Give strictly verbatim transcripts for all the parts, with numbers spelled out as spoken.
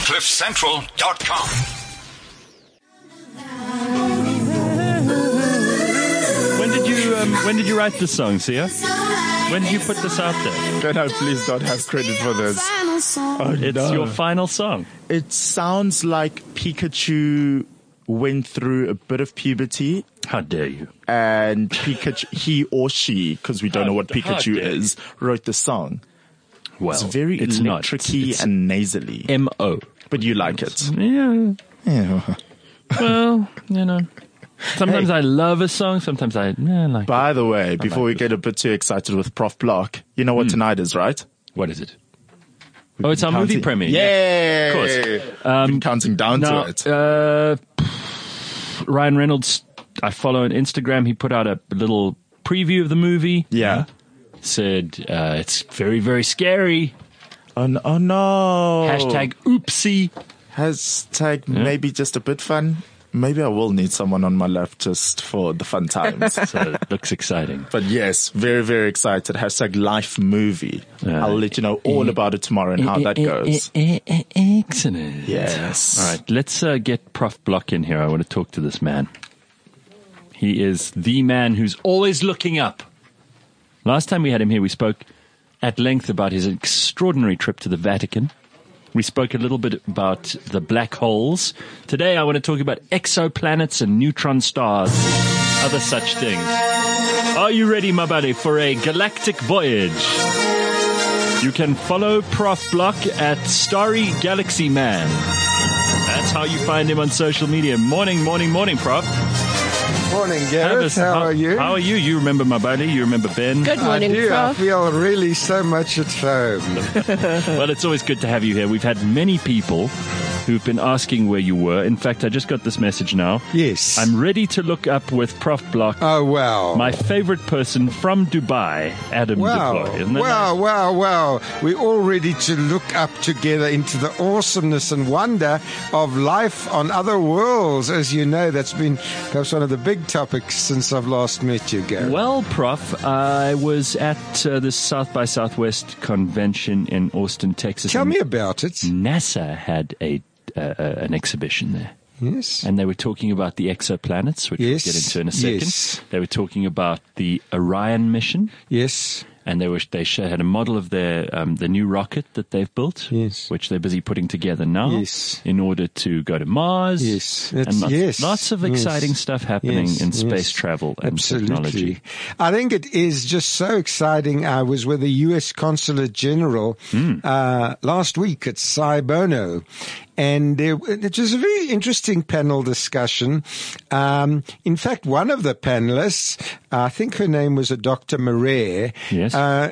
cliff central dot com. When did you um, when did you write this song, Sia? When did you put this out there? Can I please not have credit for this? Oh, It's no. your final song. It sounds like Pikachu went through a bit of puberty. How dare you? And Pikachu, he or she, because we don't How- know what how Pikachu dare you. is, wrote the song. Well, It's very it's not. electric-y It's and nasally. M O. But you like it. Yeah. Yeah. Well, you know. Sometimes I love a song. Sometimes I yeah, like. By the way, before like we this. get a bit too excited with Prof Block, you know what tonight is, right? What is it? Oh, it's our movie Counting- premiere. Yay! Of course. Um, Been counting down Now, to it. uh, Ryan Reynolds, I follow on Instagram. He put out a little preview of the movie. Yeah. Said uh, it's very, very scary. Oh no, oh no. Hashtag oopsie. Hashtag maybe just a bit fun. Maybe I will need someone on my left just for the fun times. So it looks exciting. But yes, very, very excited. Hashtag life movie. Uh, I'll let you know all about it tomorrow and how that goes. Excellent. Yes. All right, let's uh, get Prof Block in here. I want to talk to this man. He is the man who's always looking up. Last time we had him here, we spoke at length about his extraordinary trip to the Vatican. We spoke a little bit about the black holes. Today I want to talk about exoplanets and neutron stars, other such things. Are you ready, my buddy, for a galactic voyage? You can follow Prof Block at Starry Galaxy Man. That's how you find him on social media. Morning, morning, morning, Prof. Morning, Gareth. Have a- How are you? How are you? You remember my buddy. You remember Ben. Good morning, I do. I Prof. feel really so much at home. Well, it's always good to have you here. We've had many people who've been asking where you were. In fact, I just got this message now. Yes. I'm ready to look up with Prof Block. Oh, wow. My favorite person from Dubai, Adam Wow. Deploy. Isn't that Wow, nice? wow, wow. We're all ready to look up together into the awesomeness and wonder of life on other worlds. As you know, that's been perhaps one of the big topics since I've last met you, Gareth. Well, Prof, I was at uh, the South by Southwest convention in Austin, Texas. Tell and me about it. NASA had a uh, uh, an exhibition there. Yes. And they were talking about the exoplanets, which Yes, we'll get into in a second. yes. They were talking about the Orion mission. Yes. And they were they show, had a model of their um, the new rocket that they've built, Yes. which they're busy putting together now, Yes. in order to go to Mars. Yes. and It's- lots, yes. lots of exciting Yes. stuff happening Yes. in Yes. space travel and Absolutely. technology. I think it is just so exciting. I was with the U S Consulate General Hmm. uh, last week at Cy Bono. And there, it was a very interesting panel discussion. Um, in fact, one of the panelists, I think her name was a Doctor Marais, Yes. uh,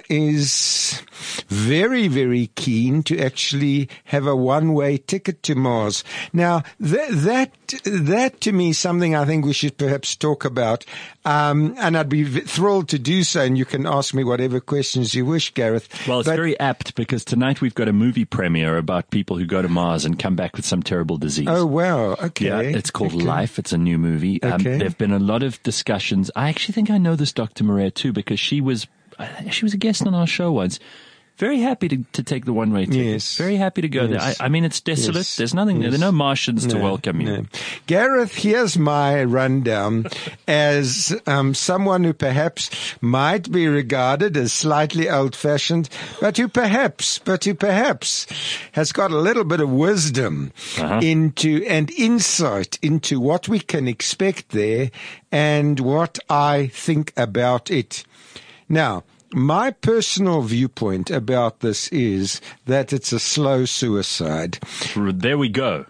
is very, very keen to actually have a one-way ticket to Mars. Now, that, that, that to me is something I think we should perhaps talk about. Um, and I'd be v- thrilled to do so. And you can ask me whatever questions you wish, Gareth. Well, it's But- very apt because tonight we've got a movie premiere about people who go to Mars and come back with some terrible disease. Oh, wow. Okay. Yeah, it's called Okay. Life. It's a new movie. Um, Okay. There've been a lot of discussions. I actually think I know this Doctor Marais too because she was uh, she was a guest on our show once. Very happy to, to take the one-way ticket. Yes. Very happy to go Yes. there. I, I mean, it's desolate. Yes. There's nothing there. Yes. There are no Martians to No, welcome you. no. Gareth, here's my rundown as um, someone who perhaps might be regarded as slightly old-fashioned, but who perhaps, but who perhaps has got a little bit of wisdom Uh-huh. into and insight into what we can expect there and what I think about it. Now, my personal viewpoint about this is that it's a slow suicide. There we go.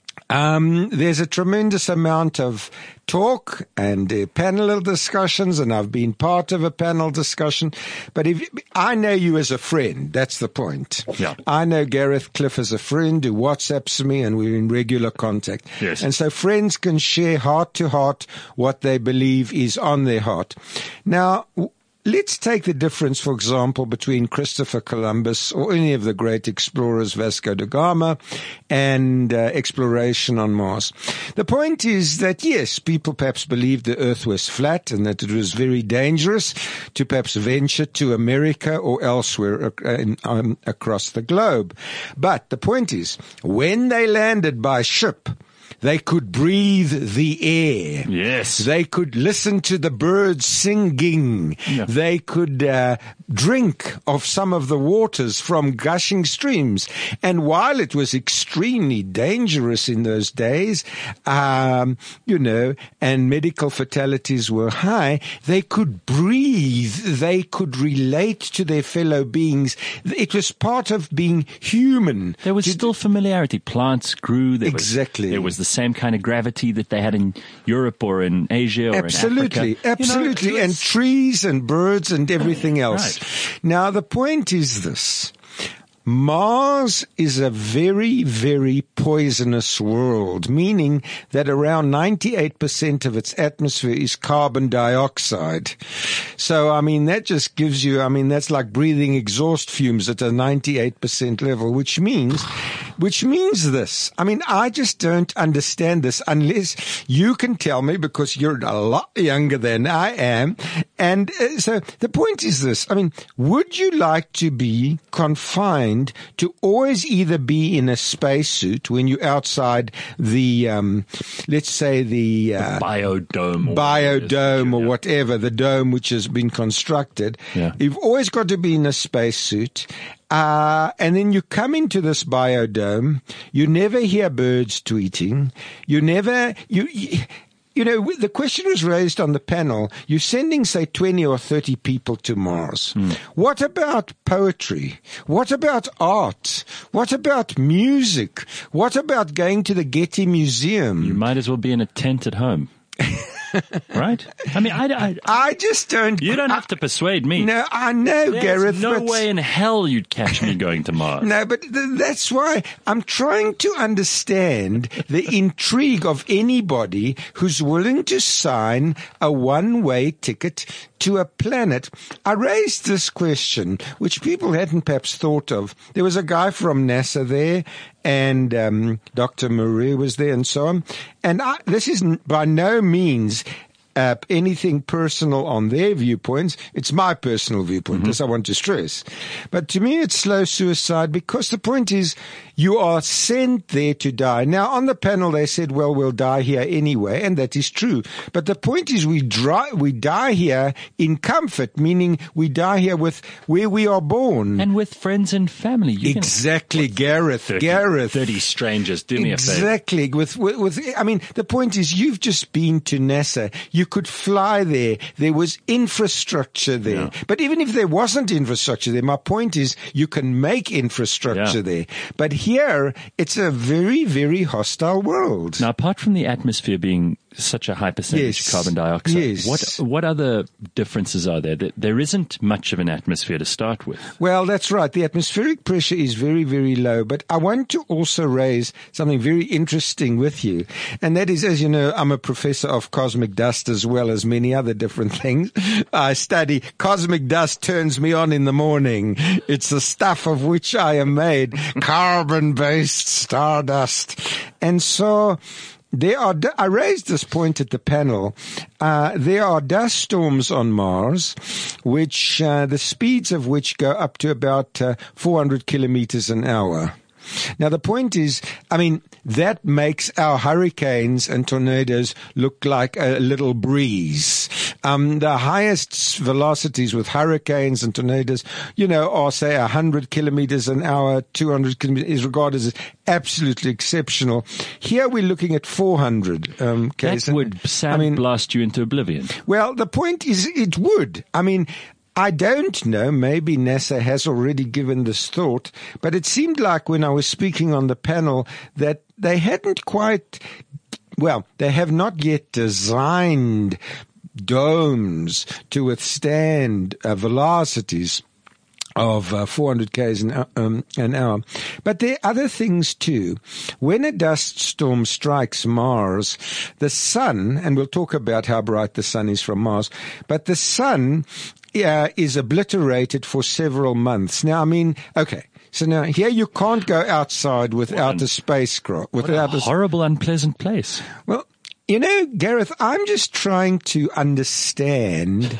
Um, there's a tremendous amount of talk and uh, panel discussions, and I've been part of a panel discussion. But if I know you as a friend, that's the point. Yeah. I know Gareth Cliff as a friend who WhatsApps me, and we're in regular contact. Yes. And so friends can share heart to heart what they believe is on their heart. Now, w- let's take the difference, for example, between Christopher Columbus or any of the great explorers, Vasco da Gama, and uh, exploration on Mars. The point is that, yes, people perhaps believed the Earth was flat and that it was very dangerous to perhaps venture to America or elsewhere uh, in, um, across the globe. But the point is, when they landed by ship, they could breathe the air. Yes. They could listen to the birds singing. Yeah. They could uh, drink of some of the waters from gushing streams. And while it was extremely dangerous in those days, um, you know, and medical fatalities were high, they could breathe. They could relate to their fellow beings. It was part of being human. There was to, still familiarity. Plants grew. There exactly. Was, there was the same kind of gravity that they had in Europe or in Asia or absolutely, in Africa. Absolutely, You know, and was, trees and birds and everything else. Right. Now, the point is this. Mars is a very, very poisonous world, meaning that around ninety-eight percent of its atmosphere is carbon dioxide. So, I mean, that just gives you, I mean, that's like breathing exhaust fumes at a ninety-eight percent level, which means, which means this. I mean, I just don't understand this unless you can tell me, because you're a lot younger than I am. And uh, so the point is this. I mean, would you like to be confined to always either be in a spacesuit when you're outside the, um, let's say the, uh, the biodome, or biodome or yeah. whatever, the dome which has been constructed. Yeah. You've always got to be in a spacesuit. Uh, and then you come into this biodome. You never hear birds tweeting. You never, you, you You know, the question was raised on the panel. You're sending, say, twenty or thirty people to Mars. Hmm. What about poetry? What about art? What about music? What about going to the Getty Museum? You might as well be in a tent at home. Right? I mean, I, I, I just don't. You don't I, have to persuade me. No, I know, There's Gareth. no but, way in hell you'd catch me going to Mars. No, but th- that's why I'm trying to understand the intrigue of anybody who's willing to sign a one-way ticket to a planet. I raised this question, which people hadn't perhaps thought of. There was a guy from NASA there, and um, Doctor Murray was there, and so on. And I, this is by no means Uh, anything personal on their viewpoints. It's my personal viewpoint, mm-hmm. as I want to stress. But to me, it's slow suicide, because the point is you are sent there to die. Now, on the panel, they said, well, we'll die here anyway, and that is true. But the point is we, dry, we die here in comfort, meaning we die here with where we are born. And with friends and family. You exactly, can, Gareth. thirty, Gareth. thirty strangers, do me exactly. a favor. Exactly. With, with, with, I mean, the point is you've just been to NASA. You could fly there. There was infrastructure there. Yeah. But even if there wasn't infrastructure there, my point is you can make infrastructure yeah. there. But here, it's a very, very hostile world. Now, apart from the atmosphere being such a high percentage yes. of carbon dioxide, yes. what what other differences are there? There isn't much of an atmosphere to start with. Well, that's right. The atmospheric pressure is very, very low. But I want to also raise something very interesting with you. And that is, as you know, I'm a professor of cosmic dust as well as many other different things. I study cosmic dust, turns me on in the morning. It's the stuff of which I am made, carbon-based stardust. And so there are, I raised this point at the panel. Uh, there are dust storms on Mars, which, uh, the speeds of which go up to about uh, four hundred kilometers an hour. Now, the point is, I mean, that makes our hurricanes and tornadoes look like a little breeze. Um, the highest velocities with hurricanes and tornadoes, you know, are, say, one hundred kilometers an hour, two hundred kilometers, is regarded as absolutely exceptional. Here we're looking at four hundred. Um, that would sandblast I mean, you into oblivion. Well, the point is, it would. I mean, I don't know, maybe NASA has already given this thought, but it seemed like when I was speaking on the panel that they hadn't quite, well, they have not yet designed domes to withstand uh, velocities of uh, four hundred k's an, um, an hour. But there are other things too. When a dust storm strikes Mars, the sun, and we'll talk about how bright the sun is from Mars, but the sun uh, is obliterated for several months. Now, I mean, okay. So now here you can't go outside without What an- a spacecraft. What Without a a, horrible, unpleasant place. well, you know, Gareth, I'm just trying to understand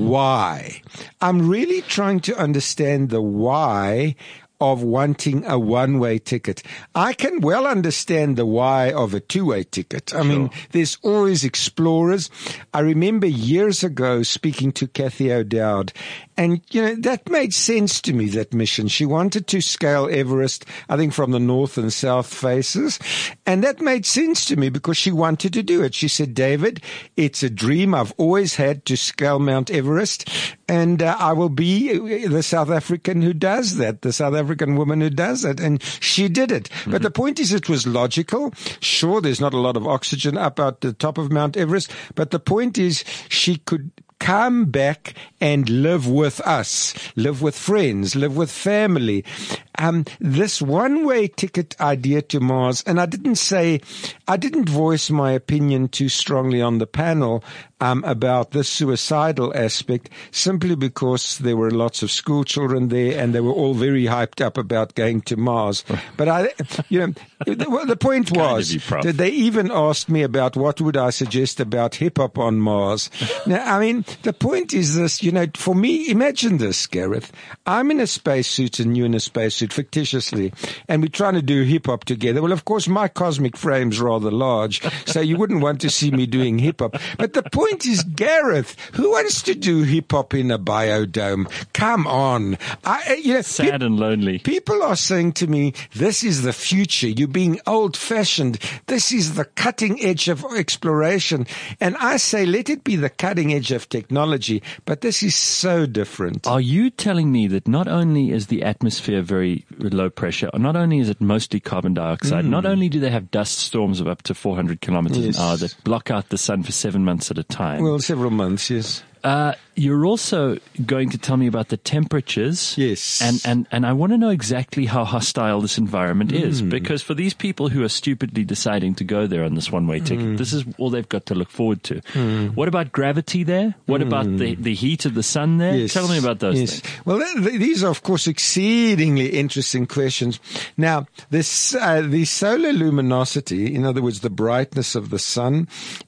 why. I'm really trying to understand the why of wanting a one-way ticket. I can well understand the why of a two-way ticket. I mean, there's always explorers. I remember years ago speaking to Kathy O'Dowd, and, you know, that made sense to me, that mission. She wanted to scale Everest, I think from the north and south faces, and that made sense to me because she wanted to do it. She said, David, it's a dream I've always had to scale Mount Everest, and uh, I will be the South African who does that, the South African woman who does it. And she did it. Mm-hmm. But the point is, it was logical. Sure, there's not a lot of oxygen up at the top of Mount Everest, but the point is she could come back and live with us, live with friends, live with family. Um, this one-way ticket idea to Mars, and I didn't say, I didn't voice my opinion too strongly on the panel um, about the suicidal aspect, simply because there were lots of school children there and they were all very hyped up about going to Mars. But I, you know, the, the point was that they even asked me about what would I suggest about hip-hop on Mars. Now, I mean, the point is this, you know, for me, imagine this, Gareth. I'm in a spacesuit and you in a spacesuit, fictitiously, and we're trying to do hip-hop together. Well, of course, my cosmic frame's rather large, so you wouldn't want to see me doing hip-hop. But the point is, Gareth, who wants to do hip-hop in a biodome? Come on. I, you know, Sad pe- and lonely. People are saying to me, this is the future. You're being old-fashioned. This is the cutting edge of exploration. And I say, let it be the cutting edge of technology, but this is so different. Are you telling me that not only is the atmosphere very low pressure, not only is it mostly carbon dioxide, mm. not only do they have dust storms of up to four hundred kilometers yes. an hour that block out the sun for seven months at a time? Well, several months, yes. Uh, you're also going to tell me about the temperatures. Yes. And, and, and I want to know exactly how hostile this environment mm. is, because for these people who are stupidly deciding to go there on this one-way ticket, mm. this is all they've got to look forward to. Mm. What about gravity there? What mm. about the, the heat of the sun there? Yes. Tell me about those yes. things. Well, th- th- these are, of course, exceedingly interesting questions. Now, this, uh, the solar luminosity, in other words, the brightness of the sun,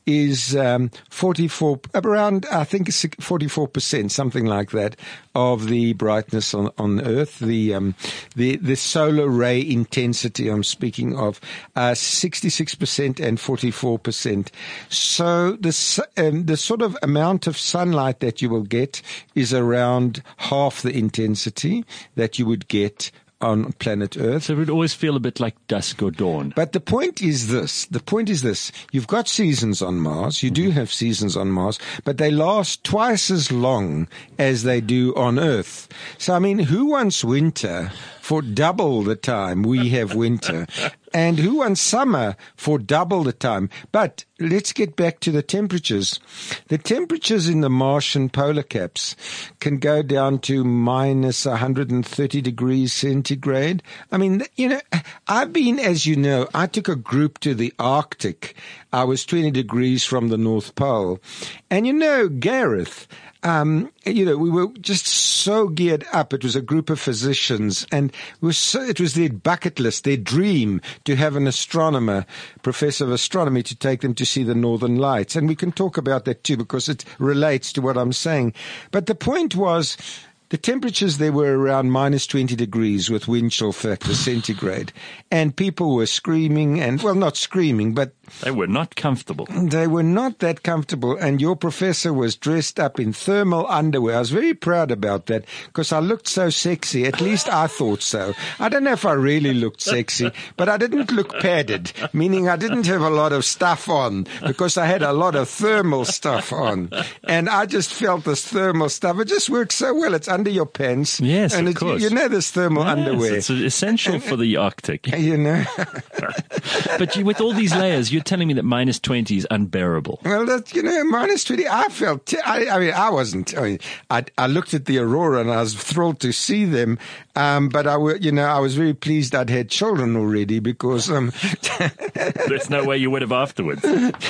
is um, forty-four, around, I think, forty-four percent, something like that, of the brightness on, on Earth. The, um, the, the solar ray intensity I'm speaking of, uh, sixty-six percent and forty-four percent. So the, um, the sort of amount of sunlight that you will get is around half the intensity that you would get on planet Earth. So it would always feel a bit like dusk or dawn. But the point is this. The point is this. You've got seasons on Mars. You do have seasons on Mars, but they last twice as long as they do on Earth. So, I mean, who wants winter for double the time we have winter? And who wants summer for double the time? But let's get back to the temperatures. The temperatures in the Martian polar caps can go down to minus one hundred thirty degrees centigrade. I mean, you know, I've been, as you know, I took a group to the Arctic. I was twenty degrees from the North Pole. And you know, Gareth, Um, you know, we were just so geared up. It was a group of physicians, and it was, so, it was their bucket list, their dream to have an astronomer, professor of astronomy, to take them to see the Northern Lights. And we can talk about that too, because it relates to what I'm saying. But the point was, the temperatures there were around minus twenty degrees with wind chill factor centigrade. And people were screaming and, well, not screaming, but they were not comfortable. They were not that comfortable. And your professor was dressed up in thermal underwear. I was very proud about that because I looked so sexy. At least I thought so. I don't know if I really looked sexy, but I didn't look padded, meaning I didn't have a lot of stuff on because I had a lot of thermal stuff on. And I just felt this thermal stuff. It just works so well. It's under your pants. Yes, and of it, course. You know this thermal yes, underwear. It's essential for the Arctic. You know. But you, with all these layers, you're telling me that minus twenty is unbearable. Well, that, you know, minus twenty, I felt, t- I, I mean, I wasn't, I mean, I, I looked at the aurora and I was thrilled to see them. Um, but I, w- you know, I was very pleased I'd had children already because um, There's no way you would have afterwards.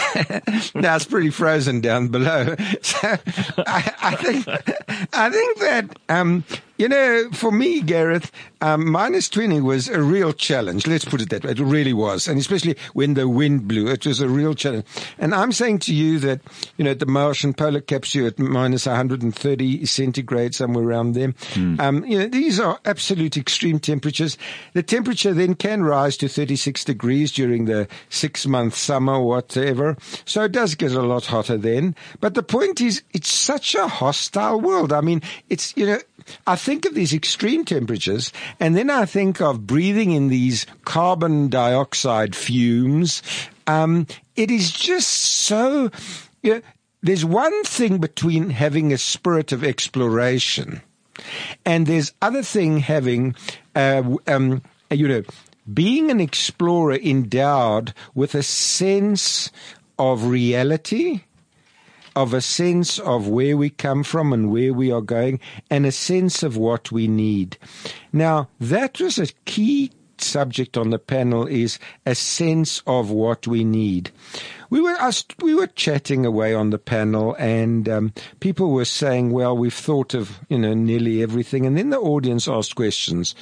now it's pretty frozen down below. So I, I think, I think that um, you know, for me, Gareth, um, minus twenty was a real challenge. Let's put it that way. It really was, and especially when the wind blew, it was a real challenge. And I'm saying to you that you know, at the Martian polar caps, you're at minus one hundred thirty centigrade, somewhere around there. Mm. Um, you know, these are absolute extreme temperatures. The temperature then can rise to thirty-six degrees during the six-month summer, whatever. So it does get a lot hotter then. But the point is, it's such a hostile world. I mean, it's, you know, I think of these extreme temperatures, and then I think of breathing in these carbon dioxide fumes. Um, it is just so, you know, there's one thing between having a spirit of exploration, and there's other thing having, uh, um, you know, being an explorer endowed with a sense of reality, of a sense of where we come from and where we are going, and a sense of what we need. Now, that was a key subject on the panel, is a sense of what we need. We were us, we were chatting away on the panel, and um, people were saying, well, we've thought of, you know, nearly everything. And then the audience asked questions.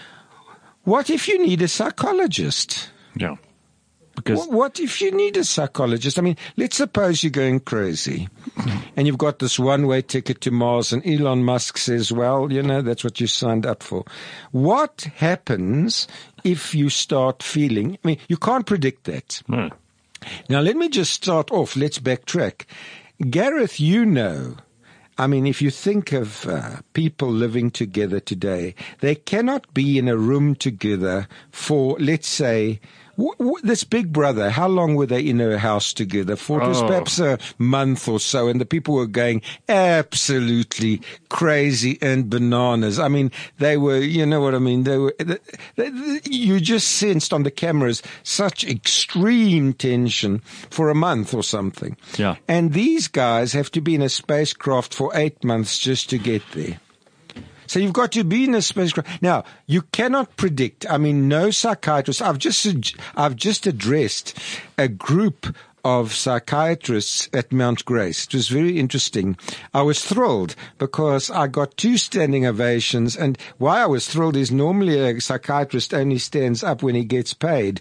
What if you need a psychologist? Yeah. Because What, what if you need a psychologist? I mean, let's suppose you're going crazy and you've got this one-way ticket to Mars, and Elon Musk says, well, you know, that's what you signed up for. What happens if you start feeling, I mean, you can't predict that. no. Now, let me just start off. Let's backtrack. Gareth, you know, I mean, if you think of uh, people living together today, they cannot be in a room together for, let's say, w- w- this big brother, how long were they in a house together for? It was Oh. perhaps a month or so, and the people were going absolutely crazy and bananas. I mean, they were, you know what I mean? They were, they, they, you just sensed on the cameras such extreme tension for a month or something. Yeah. And these guys have to be in a spacecraft for eight months just to get there. So you've got to be in a spacecraft. Now, you cannot predict. I mean, no psychiatrist. I've just, I've just addressed a group of psychiatrists at Mount Grace. It was very interesting. I was thrilled because I got two standing ovations, and why I was thrilled is normally a psychiatrist only stands up when he gets paid.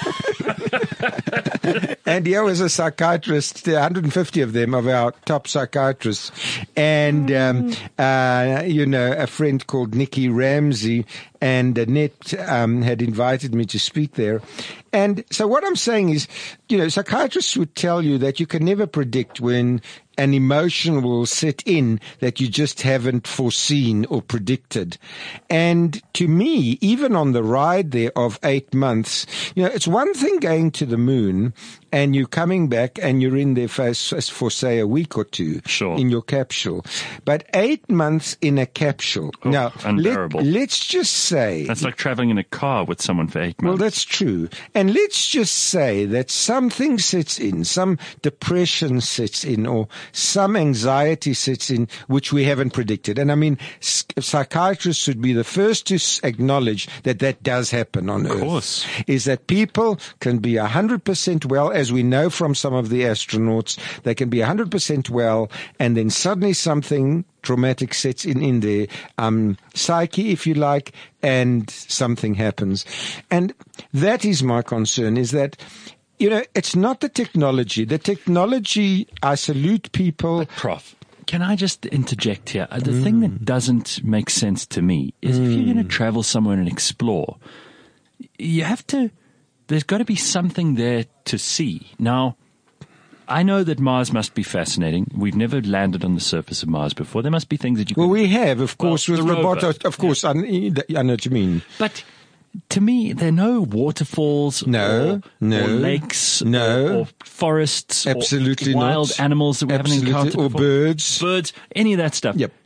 And here was a psychiatrist, one hundred fifty of them, of our top psychiatrists. And, um, uh, you know, a friend called Nikki Ramsey and Annette um, had invited me to speak there. And so what I'm saying is, you know, psychiatrists would tell you that you can never predict when an emotion will set in that you just haven't foreseen or predicted. And to me, even on the ride there of eight months, you know, it's one thing going to the moon and you're coming back and you're in there for, for say, a week or two Sure. in your capsule. But eight months in a capsule. Oh, now, unbearable. let, let's just say... That's like traveling in a car with someone for eight Well, months. that's true. And let's just say that something sets in, some depression sets in, or some anxiety sets in, which we haven't predicted. And I mean, psychiatrists would be the first to acknowledge that that does happen on Earth. Of course. Is that people can be one hundred percent well, as we know from some of the astronauts, they can be one hundred percent well, and then suddenly something traumatic sets in in their um, psyche, if you like, and something happens. And that is my concern, is that, you know, it's not the technology. The technology, I salute people. Prof, can I just interject here? The mm. thing that doesn't make sense to me is mm. if you're going to travel somewhere and explore, you have to, there's got to be something there to see. Now, I know that Mars must be fascinating. We've never landed on the surface of Mars before. There must be things that you can... Well, we have, of course, well, with the rover. robots. Of course, yeah. I, I know what you mean. But to me, there are no waterfalls no, or, no, or lakes no. or, or forests Absolutely or wild not. animals that we Absolutely. haven't encountered or before. birds. Birds, any of that stuff. Yep.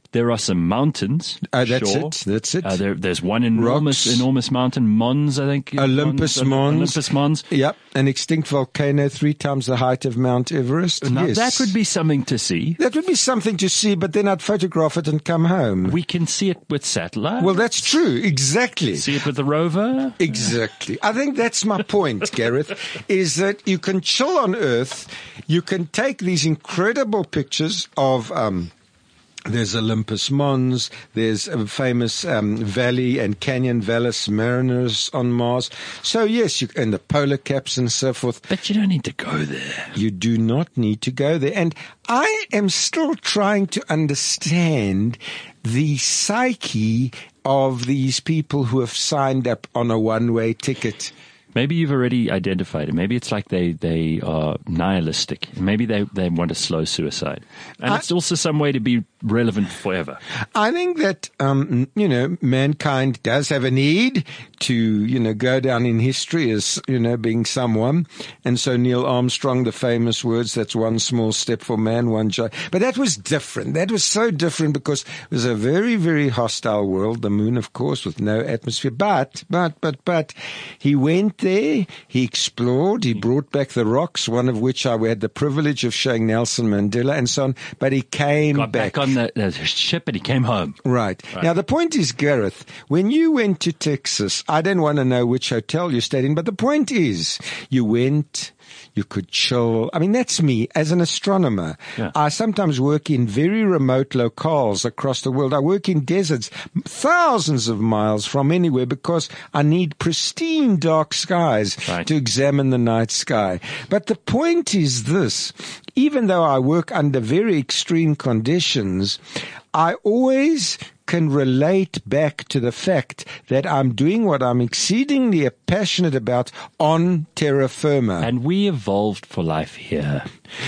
There are some mountains. Uh, that's sure. it. That's it. Uh, there, there's one enormous, Rocks. enormous mountain, Mons, I think. Olympus Mons. Olympus Mons. Yep, an extinct volcano three times the height of Mount Everest. Now, yes. that would be something to see. That would be something to see, but then I'd photograph it and come home. We can see it with satellite. Well, that's true. Exactly. See it with the rover. Exactly. I think that's my point, Gareth, is that you can chill on Earth. You can take these incredible pictures of, um, there's Olympus Mons, there's a famous um, valley and canyon Valles Marineris on Mars. So yes, you, and the polar caps and so forth. But you don't need to go there. You do not need to go there. And I am still trying to understand the psyche of these people who have signed up on a one-way ticket. Maybe you've already identified it. Maybe it's like they, they are nihilistic. Maybe they, they want a slow suicide. And I, it's also some way to be relevant forever. I think that, um, you know, mankind does have a need to, you know, go down in history as, you know, being someone. And so Neil Armstrong, the famous words, that's one small step for man, one giant. But that was different. That was so different because it was a very, very hostile world. The moon, of course, with no atmosphere. But, but, but, but he went there, he explored, he brought back the rocks, one of which I had the privilege of showing Nelson Mandela and so on, but he came Got back, back on the, the ship and he came home. Right. right. Now, the point is, Gareth, when you went to Texas, I don't want to know which hotel you stayed in, but the point is, you went... You could chill. I mean, that's me as an astronomer. Yeah. I sometimes work in very remote locales across the world. I work in deserts thousands of miles from anywhere because I need pristine dark skies right. to examine the night sky. But the point is this, even though I work under very extreme conditions, I always can relate back to the fact that I'm doing what I'm exceedingly passionate about on terra firma. And we evolved for life here.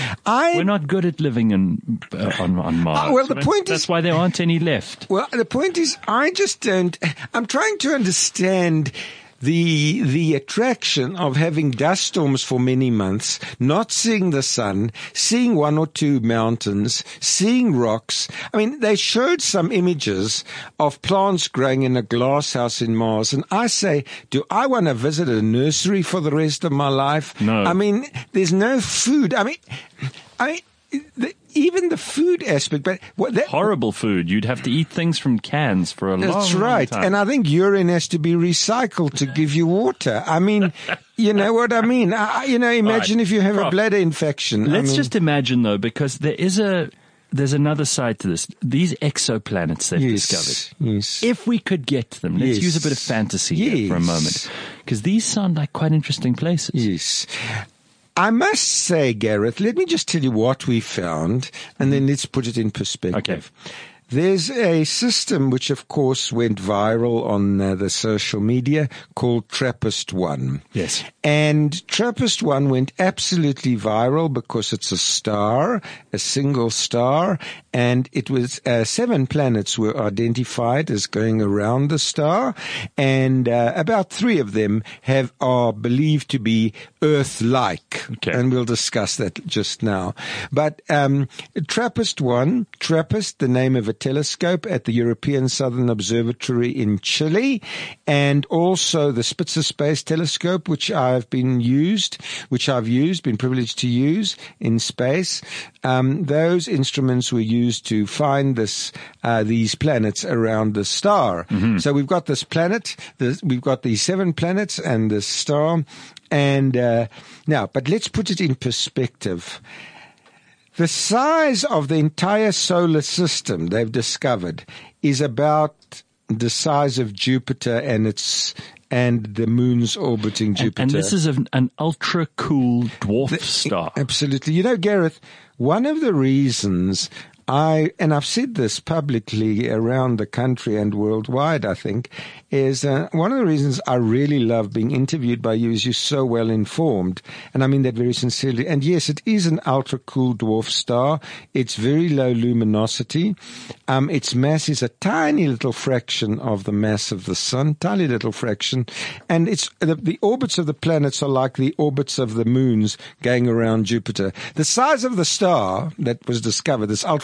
I, We're not good at living in, uh, on, on Mars. Uh, well, the point That's is, why there aren't any left. Well, the point is, I just don't, I'm trying to understand the the attraction of having dust storms for many months, not seeing the sun, seeing one or two mountains, seeing rocks. I mean, they showed some images of plants growing in a glass house in Mars, and I say, do I want to visit a nursery for the rest of my life? No. I mean, there's no food. I mean, I mean, the, even the food aspect, but what that, horrible food. You'd have to eat things from cans for a long, that's right. long time. And I think urine has to be recycled to give you water. I mean, you know what I mean? I, you know, imagine right. if you have Prof, a bladder infection. Let's I mean, just imagine though, because there is a, there's another side to this. These exoplanets they've yes, discovered. Yes. If we could get to them, let's yes. use a bit of fantasy yes. here for a moment. Because these sound like quite interesting places. Yes. I must say, Gareth, let me just tell you what we found, and then let's put it in perspective. Okay. There's a system which, of course, went viral on uh, the social media called TRAPPIST one. Yes. And TRAPPIST one went absolutely viral because it's a star, a single star, and it was uh, seven planets were identified as going around the star, and uh, about three of them have are believed to be Earth-like. Okay. And we'll discuss that just now. But um, TRAPPIST one, TRAPPIST, the name of a telescope at the European Southern Observatory in Chile, and also the Spitzer Space Telescope, which I've been used, which I've used, been privileged to use in space. Um, those instruments were used to find this, uh, these planets around the star. Mm-hmm. So we've got this planet, this, we've got these seven planets and this star, and uh, now, but let's put it in perspective. The size of the entire solar system they've discovered is about the size of Jupiter and its and the moons orbiting Jupiter. And, and this is an, an ultra cool dwarf the, star. Absolutely. You know, Gareth, one of the reasons I, and I've said this publicly around the country and worldwide, I think, is uh, one of the reasons I really love being interviewed by you is you're so well informed. And I mean that very sincerely. And yes, it is an ultra cool dwarf star. It's very low luminosity. Um, its mass is a tiny little fraction of the mass of the sun, tiny little fraction. And it's the, the orbits of the planets are like the orbits of the moons going around Jupiter. The size of the star that was discovered, this ultra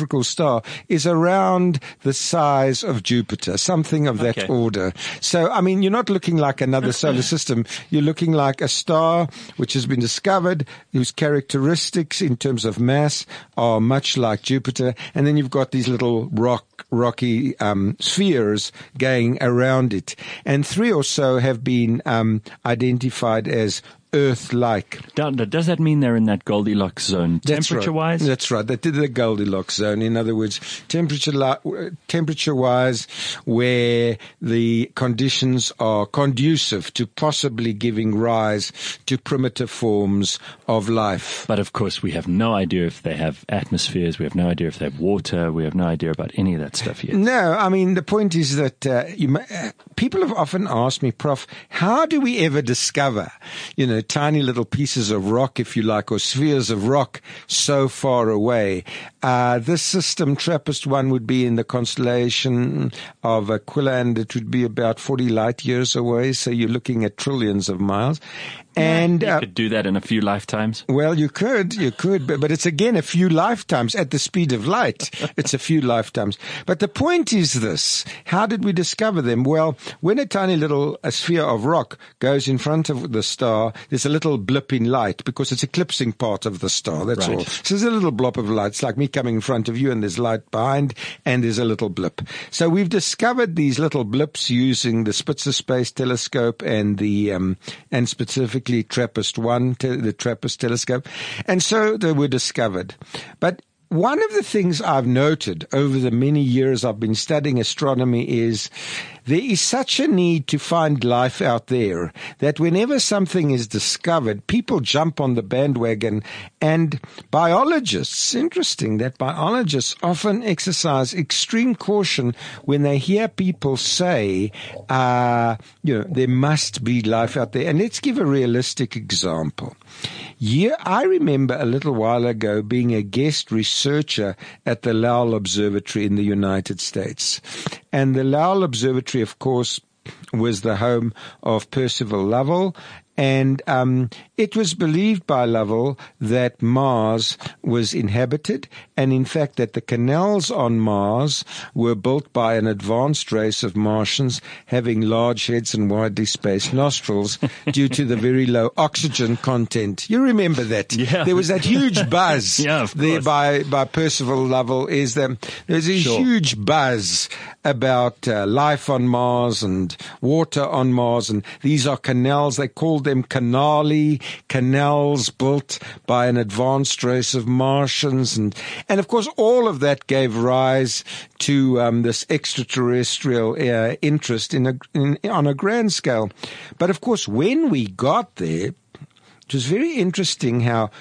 typical star is around the size of Jupiter, something of that Okay. order. So, I mean, you're not looking like another solar system. You're looking like a star which has been discovered, whose characteristics in terms of mass are much like Jupiter. And then you've got these little rock, rocky um, spheres going around it. And three or so have been um, identified as Earth-like. Do- Does that mean they're in that Goldilocks zone, That's temperature-wise? right. That's right. That did the Goldilocks zone. In other words, temperature li- temperature-wise, where the conditions are conducive to possibly giving rise to primitive forms of life. But of course, we have no idea if they have atmospheres. We have no idea if they have water. We have no idea about any of that stuff yet. No, I mean, the point is that uh, you, ma- uh, people have often asked me, Prof, how do we ever discover, you know, tiny little pieces of rock, if you like, or spheres of rock so far away? Uh, this system, TRAPPIST one, would be in the constellation of Aquila, and it would be about forty light years away. So you're looking at trillions of miles. And You uh, could do that in a few lifetimes. well, you could, you could, but, but it's again a few lifetimes at the speed of light. It's a few lifetimes. But the point is this: how did we discover them? Well, when a tiny little a sphere of rock goes in front of the star, there's a little blip in light because it's eclipsing part of the star. That's Right. all. So there's a little blop of light. It's like me coming in front of you, and there's light behind, and there's a little blip. So we've discovered these little blips using the Spitzer Space Telescope and the um, and specifically TRAPPIST one, te- the TRAPPIST telescope, and so they were discovered. But one of the things I've noted over the many years I've been studying astronomy is there is such a need to find life out there that whenever something is discovered, people jump on the bandwagon, and biologists, interesting that biologists often exercise extreme caution when they hear people say, uh, you know, there must be life out there. And let's give a realistic example. Yeah, I remember a little while ago being a guest researcher at the Lowell Observatory in the United States. And the Lowell Observatory, of course, was the home of Percival Lovell. And um, it was believed by Lovell that Mars was inhabited, and in fact that the canals on Mars were built by an advanced race of Martians having large heads and widely spaced nostrils due to the very low oxygen content. You remember that? Yeah. There was that huge buzz Yeah, of there course. by, by Percival Lovell. Is there, there's a Sure. huge buzz about uh, life on Mars and water on Mars, and these are canals. They called them canali, canals built by an advanced race of Martians. And, and of course, all of that gave rise to um, this extraterrestrial uh, interest in a, in, on a grand scale. But of course, when we got there, it was very interesting how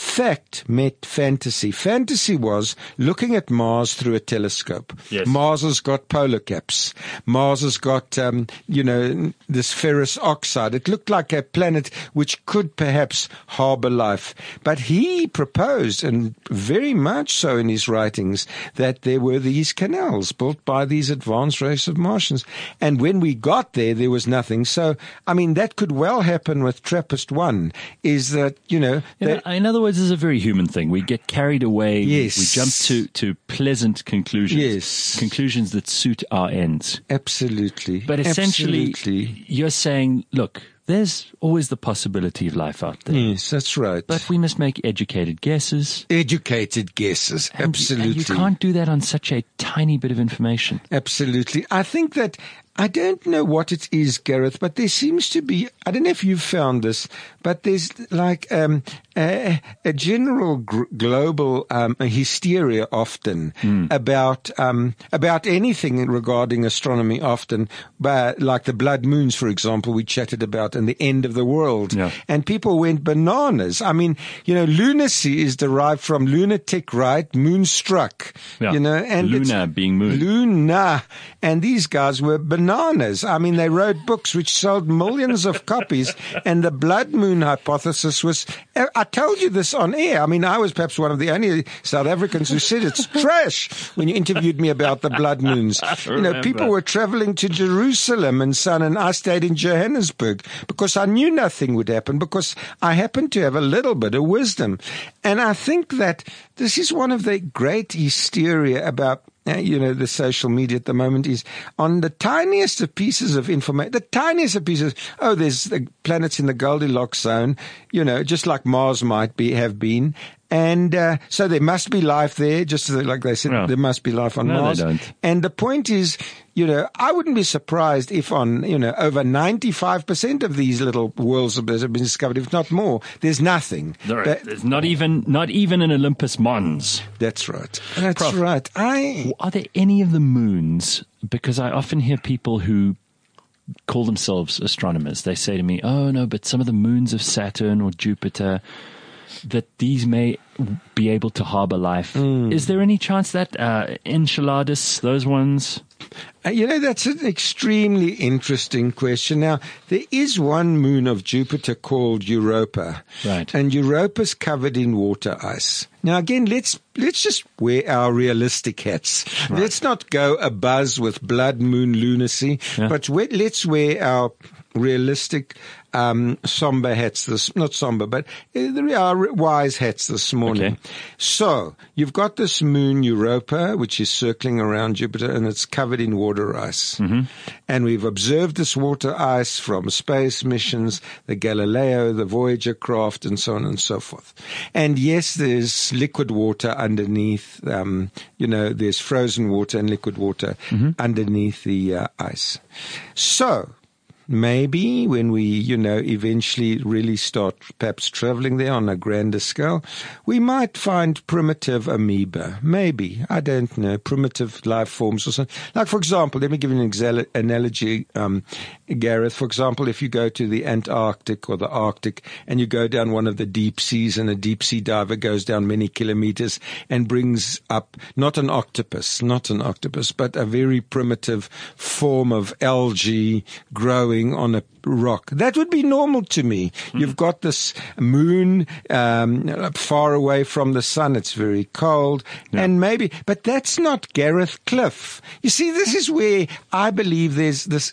fact met fantasy. Fantasy was looking at Mars through a telescope. Yes. Mars has got polar caps. Mars has got, um, you know, this ferrous oxide. It looked like a planet which could perhaps harbor life. But he proposed, and very much so in his writings, that there were these canals built by these advanced race of Martians. And when we got there, there was nothing. So, I mean, that could well happen with TRAPPIST one, is that, you know, Yeah, they, in other words, this is a very human thing. We get carried away. we- Yes. We jump to, to pleasant conclusions. Yes. Conclusions that suit our ends. absolutely. But essentially, Absolutely. you're saying, look, there's always the possibility of life out there. Yes, that's right. But we must make educated guesses. Educated guesses. And- Absolutely. And you can't do that on such a tiny bit of information. Absolutely. I think that, I don't know what it is, Gareth, but there seems to be, I don't know if you've found this, but there's like um, a, a general gr- global um, hysteria often Mm. about um, about anything regarding astronomy often, but like the blood moons, for example, we chatted about, and the end of the world. Yeah. And people went bananas. I mean, you know, lunacy is derived from lunatic, right? Moonstruck. Yeah. You know, and it's- Luna being moon. Luna. And these guys were bananas bananas. I mean, they wrote books which sold millions of copies, and the blood moon hypothesis was, I told you this on air. I mean, I was perhaps one of the only South Africans who said it's trash when you interviewed me about the blood moons. You know, people were traveling to Jerusalem and so on, and I stayed in Johannesburg because I knew nothing would happen, because I happened to have a little bit of wisdom. And I think that this is one of the great hysteria about Uh, you know, the social media at the moment is on the tiniest of pieces of information, the tiniest of pieces. Oh, there's the planets in the Goldilocks zone, you know, just like Mars might be, have been. And uh, so there must be life there, just like they said, no. there must be life on no, Mars. They don't. And the point is, you know, I wouldn't be surprised if on, you know, over ninety-five percent of these little worlds that have been discovered, if not more, there's nothing. There, but, there's not even, not even an Olympus Mons. That's right. That's Prof, right. I Are there any of the moons? Because I often hear people who call themselves astronomers. They say to me, oh, no, but some of the moons of Saturn or Jupiter, that these may be able to harbor life. Mm. Is there any chance that uh, Enceladus, those ones? Uh, you know, that's an extremely interesting question. Now, there is one moon of Jupiter called Europa. Right. And Europa's covered in water ice. Now, again, let's let's just wear our realistic hats. Right. Let's not go abuzz with blood moon lunacy, yeah. but we, let's wear our realistic um, somber hats, this, not somber, but uh, our wise hats this morning. Okay. So, you've got this moon Europa, which is circling around Jupiter, and it's covered in water ice. Mm-hmm. And we've observed this water ice from space missions, the Galileo, the Voyager craft, and so on and so forth. And yes, there's liquid water underneath, um, you know, there's frozen water and liquid water mm-hmm. underneath the uh, ice. So, maybe when we, you know, eventually really start perhaps traveling there on a grander scale, we might find primitive amoeba. Maybe. I don't know. Primitive life forms or something. Like, for example, let me give you an exal- analogy, um, Gareth. For example, if you go to the Antarctic or the Arctic and you go down one of the deep seas, and a deep sea diver goes down many kilometers and brings up not an octopus, not an octopus, but a very primitive form of algae growing on a rock. That would be normal to me. Mm. You've got this moon um, far away from the sun. It's very cold. Yeah. And maybe, but that's not Gareth Cliff. You see, this is where I believe there's this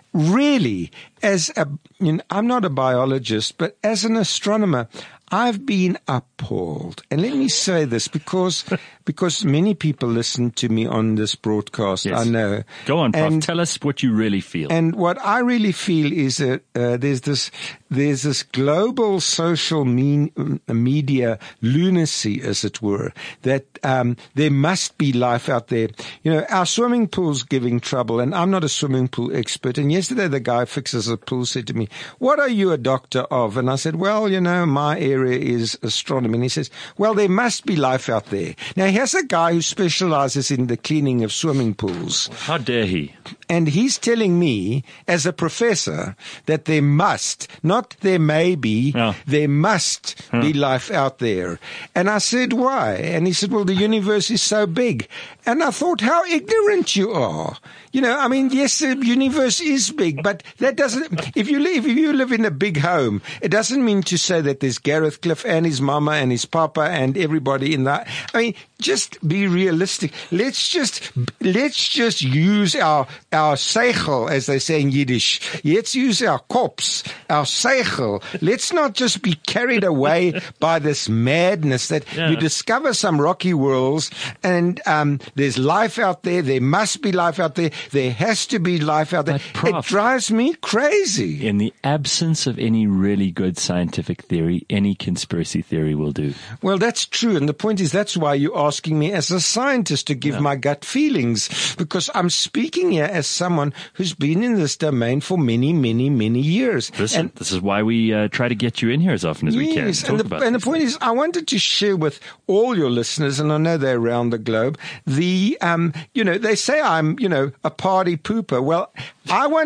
really, as a, you know, I'm not a biologist, but as an astronomer, I've been appalled. And let me say this because because many people listen to me on this broadcast, yes. I know. Go on, Prof. And, tell us what you really feel. And what I really feel is that uh, there's this there's this global social mean, media lunacy, as it were, that um, there must be life out there. You know, our swimming pool's giving trouble, and I'm not a swimming pool expert. And yesterday the guy who fixes a pool said to me, "What are you a doctor of?" And I said, "Well, you know, my area is astronomy." And he says, "Well, there must be life out there." Now, here's a guy who specializes in the cleaning of swimming pools. How dare he? And he's telling me, as a professor, that there must, not there may be, oh. there must huh. be life out there. And I said, why? And he said, well, the universe is so big. And I thought, how ignorant you are. You know, I mean, yes, the universe is big, but that doesn't, if you live, if you live in a big home, it doesn't mean to say that there's Gareth Cliff and his mama and his papa and everybody in that. I mean, just be realistic. Let's just, let's just use our, our seichel, as they say in Yiddish. Let's use our kops, our seichel. Let's not just be carried away by this madness that yeah. you discover some rocky worlds and, um, there's life out there. There must be life out there. There has to be life out there. Prof, it drives me crazy. In the absence of any really good scientific theory, any conspiracy theory will do. Well, that's true. And the point is, that's why you're asking me as a scientist to give yeah. my gut feelings, because I'm speaking here as someone who's been in this domain for many, many, many years. Listen, and this is why we uh, try to get you in here as often as yes, we can. Yes, and, the, and the point is, I wanted to share with all your listeners, and I know they're around the globe, the, um, you know, they say I'm, you know, a party pooper. Well, I want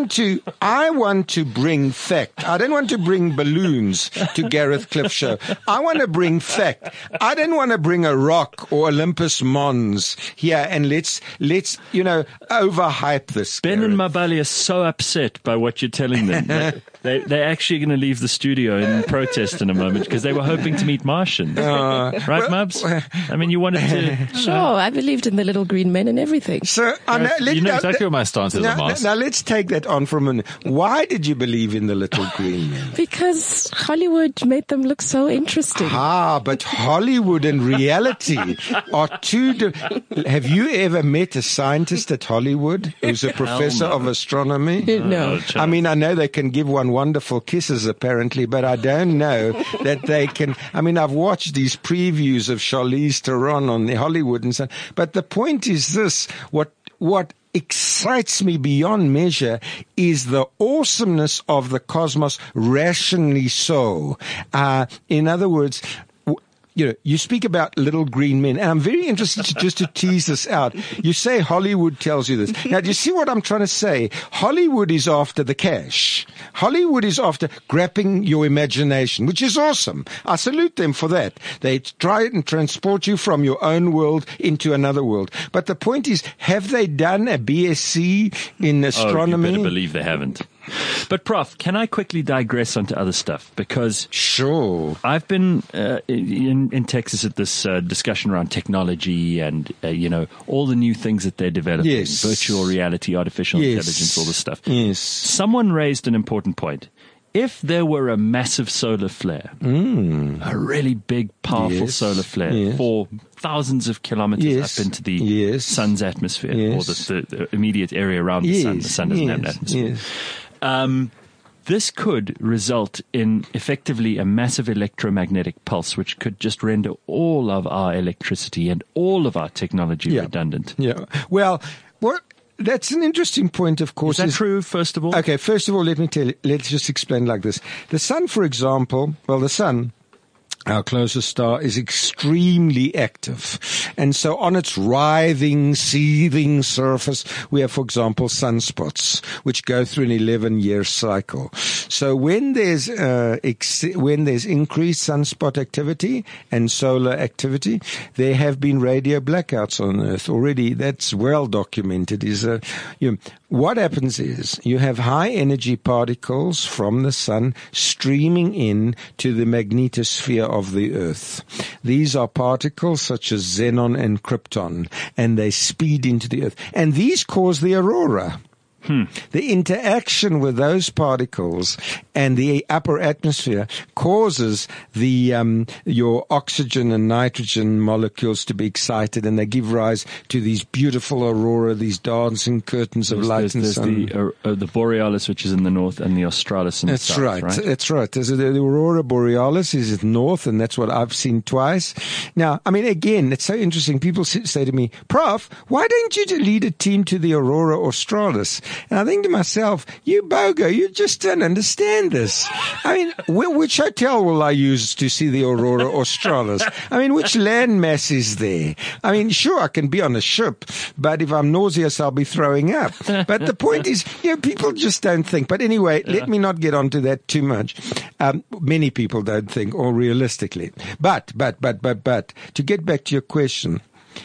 want to, I want to bring fact. I don't want to bring balloons to Gareth Cliff show. I want to bring fact. I don't want to bring a rock or Olympus Mons here and let's, let's, you know, overhype this. Ben Gareth. and Mabali are so upset by what you're telling them. They, they, they're actually going to leave the studio in protest in a moment because they were hoping to meet Martians. Uh, right, Mubs? I mean, you wanted to... Sure, I believed in the little green men and everything. So, uh, now, let, You know now, exactly what my stance is now, on Mars. now let's take that on for a minute. Why did you believe in the little green men? Because Hollywood made them look so interesting. Ah, but Hollywood and reality are two. Di- Have you ever met a scientist at Hollywood who's a professor of astronomy? No. I mean, I know they can give one wonderful kisses apparently, but I don't know that they can. I mean, I've watched these previews of Charlize Theron on the Hollywood and so on. But the point is this: what what excites me beyond measure is the awesomeness of the cosmos, rationally so. Uh, in other words, you know, you speak about little green men, and I'm very interested to, just to tease this out. You say Hollywood tells you this. Now, do you see what I'm trying to say? Hollywood is after the cash. Hollywood is after grabbing your imagination, which is awesome. I salute them for that. They try and transport you from your own world into another world. But the point is, have they done a B S c in astronomy? Oh, you better believe they haven't. But, Prof, can I quickly digress onto other stuff? Because Sure. I've been uh, in, in Texas at this uh, discussion around technology and, uh, you know, all the new things that they're developing. Yes. Virtual reality, artificial Yes. intelligence, all this stuff. Yes. Someone raised an important point. If there were a massive solar flare, mm. a really big, powerful Yes. solar flare Yes. for thousands of kilometers Yes. up into the Yes. sun's atmosphere or Yes. the, the, the immediate area around the sun. The sun doesn't have an Yes. atmosphere. Yes. Um, this could result in effectively a massive electromagnetic pulse, which could just render all of our electricity and all of our technology Yeah. redundant. Yeah. Well, what? That's an interesting point, of course. Is that true, first of all? Okay, first of all, let me tell you, let's just explain like this. The sun, for example, well, the sun, our closest star, is extremely active. And so on its writhing, seething surface, we have, for example, sunspots, which go through an eleven-year cycle. So when there's, uh, ex- when there's increased sunspot activity and solar activity, there have been radio blackouts on Earth already. That's well documented. Is a, you know, what happens is you have high energy particles from the sun streaming in to the magnetosphere of the Earth. These are particles such as xenon and krypton, and they speed into the Earth. And these cause the aurora. Hmm. The interaction with those particles and the upper atmosphere causes the um, your oxygen and nitrogen molecules to be excited, and they give rise to these beautiful aurora, these dancing curtains of There's, light there's, and there's sun. the, uh, uh, the Borealis, which is in the north, and the Australis in That's the south, right. right? That's right. There's a, the aurora borealis is north, and that's what I've seen twice. Now, I mean, again, it's so interesting. People say to me, "Prof, why don't you lead a team to the aurora australis?" And I think to myself, you bogo, you just don't understand this. I mean, wh- which hotel will I use to see the aurora australis? I mean, which landmass is there? I mean, sure, I can be on a ship, but if I'm nauseous, I'll be throwing up. But the point is, you know, people just don't think. But anyway, yeah. Let me not get onto that too much. Um, many people don't think, or realistically. But, but, but, but, but, to get back to your question,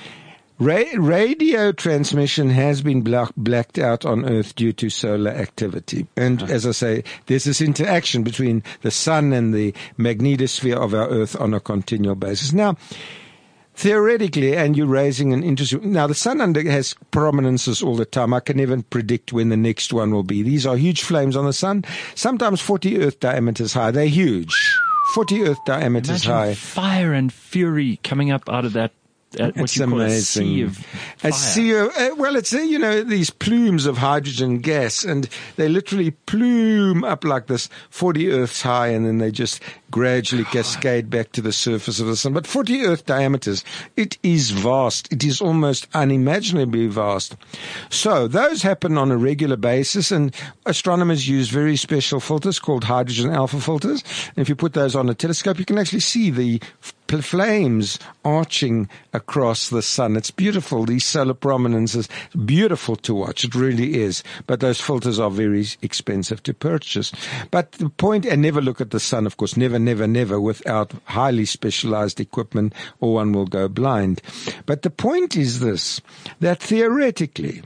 Ra- radio transmission has been black- blacked out on Earth due to solar activity. And as I say, there's this interaction between the sun and the magnetosphere of our Earth on a continual basis. Now, theoretically, and you're raising an interesting... Now, the sun under has prominences all the time. I can never predict when the next one will be. These are huge flames on the sun, sometimes forty Earth diameters high. They're huge. forty Earth diameters Imagine high. Fire and fury coming up out of that. Uh, what it's you call amazing. a sea of fire. A sea of, uh, well, it's, uh, you know, these plumes of hydrogen gas, and they literally plume up like this, forty Earths high, and then they just gradually cascade back to the surface of the sun. But forty Earth diameters, it is vast. It is almost unimaginably vast. So those happen on a regular basis, and astronomers use very special filters called hydrogen alpha filters. And if you put those on a telescope, you can actually see the pl- flames arching across the sun. It's beautiful. These solar prominences, beautiful to watch. It really is. But those filters are very expensive to purchase. But the point, and never look at the sun, of course, never, never, never without highly specialized equipment, or one will go blind. But the point is this, that theoretically,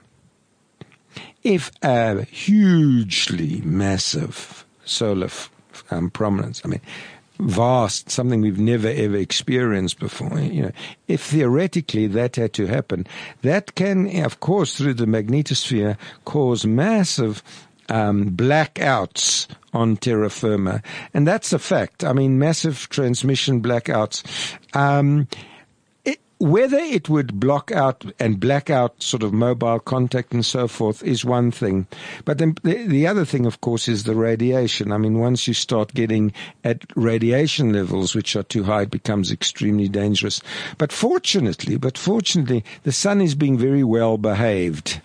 if a hugely massive solar f- um, prominence, I mean, vast, something we've never ever experienced before, you know, if theoretically that had to happen, that can, of course, through the magnetosphere, cause massive um, blackouts on terra firma. And that's a fact. I mean, massive transmission blackouts. Um, Whether it would block out and black out sort of mobile contact and so forth is one thing. But then the, the other thing, of course, is the radiation. I mean, once you start getting at radiation levels which are too high, it becomes extremely dangerous. But fortunately, but fortunately, the sun is being very well behaved.